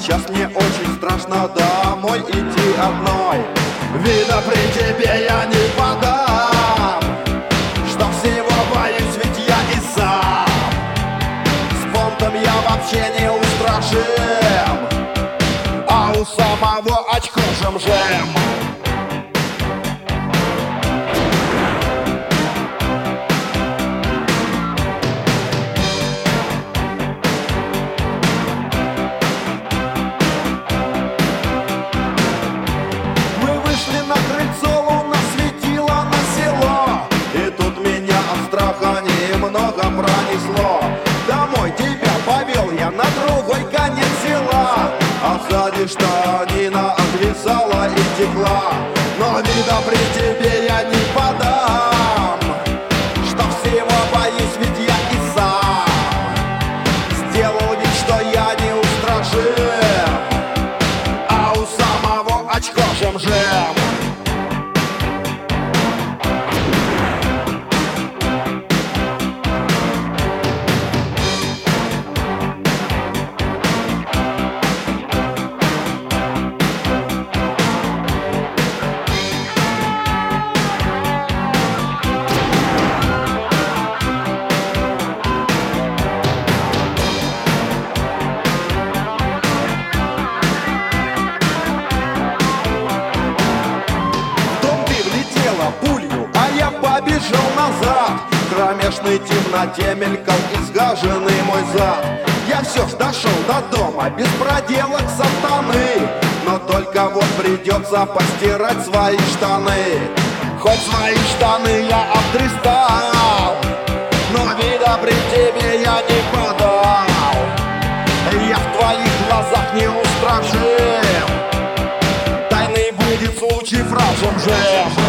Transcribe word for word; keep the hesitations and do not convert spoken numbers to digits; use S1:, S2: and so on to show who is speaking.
S1: сейчас мне очень страшно домой идти одной. Вида при тебе я не подам, что всего боюсь, ведь я и сам. С понтом я вообще не устрашим, а у самого очко жем-жем. Немного пронесло. Домой тебя повел я на другой конец села, а сзади штанина отвисала и текла. Но вида при тебе я не подам, что всего боюсь, ведь я и сам. Сделал вид, что я не устрашим, а у самого очко жем-жем. Пулью, а я побежал назад. В кромешной темноте мелькал изгаженный мой зад. Я все ж дошел до дома без проделок сатаны, но только вот придется постирать свои штаны. Хоть свои штаны я обдристал, но вида при тебе я не подал. Я в твоих глазах не устрашим, тайный будет случай фразом же.